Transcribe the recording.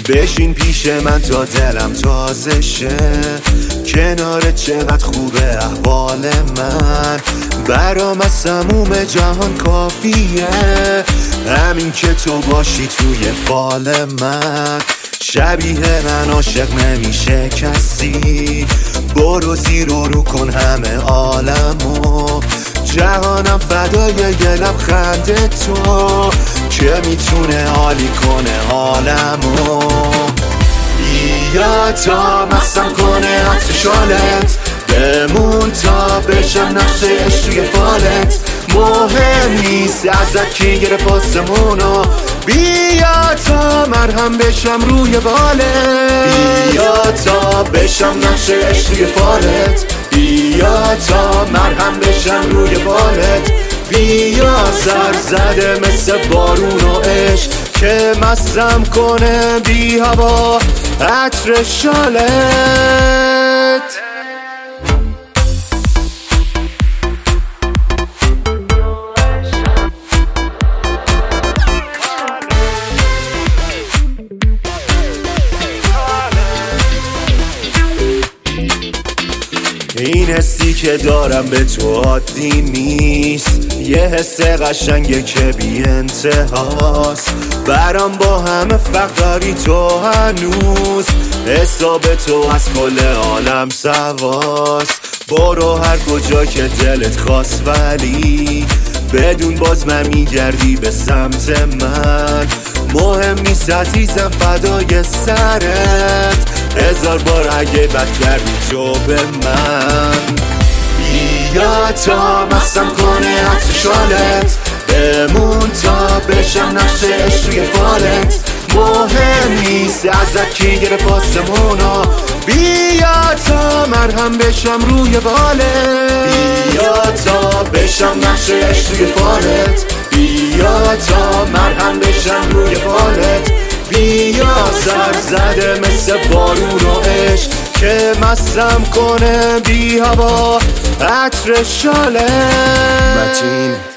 بشین پیش من تا دلم تازه شه، کنارت چقدر خوبه احوال من، برام از تموم جهان کافیه همین که تو باشی توی فال من. شبیه من عاشق نمیشه کسی، برو زیر و رو کن همه عالمو، جهانم فدای یه لبخند تو که میتونه عالی کنه حالمو. بیا تا مستم کنه عطر شالت، بمون تا بشم نقشه عشق توی فالت، مهم نیست ازت کی گرفت آسمونو، بیا تا مرهم بشم روی بالت، بیا تا بشم نقشه عشق توی فالت، بیا تا مرهم بشم روی بالت، بیا سر زده مثل بارون و عشق که مستم کنه بی هوا عطر شالت. این حسی که دارم به تو عادی نیست، یه حس قشنگه که بی انتهاست، برام با همه فرق داری تو هنوز، حساب تو از کل عالم سواست، برو هر کجا که دلت خواست ولی بدون باز من میگردی به سمت من، مهم نیست عزیزم فدای سرت، هزار بار اگه بد کردی تو به من. بیا تا مستم کنه عطر شالت، بمون تا بشم نقشه عشق توی فالت، مهم نیست ازت کی گرفت آسمونو، بیا تا مرهم بشم روی بالت، بیا تا بشم نقشه عشق توی فالت، بیا تا مرهم بشم روی بالت، بیا سر زده مثل بارون و عشق که مستم کنه بی هوا عطر شالت.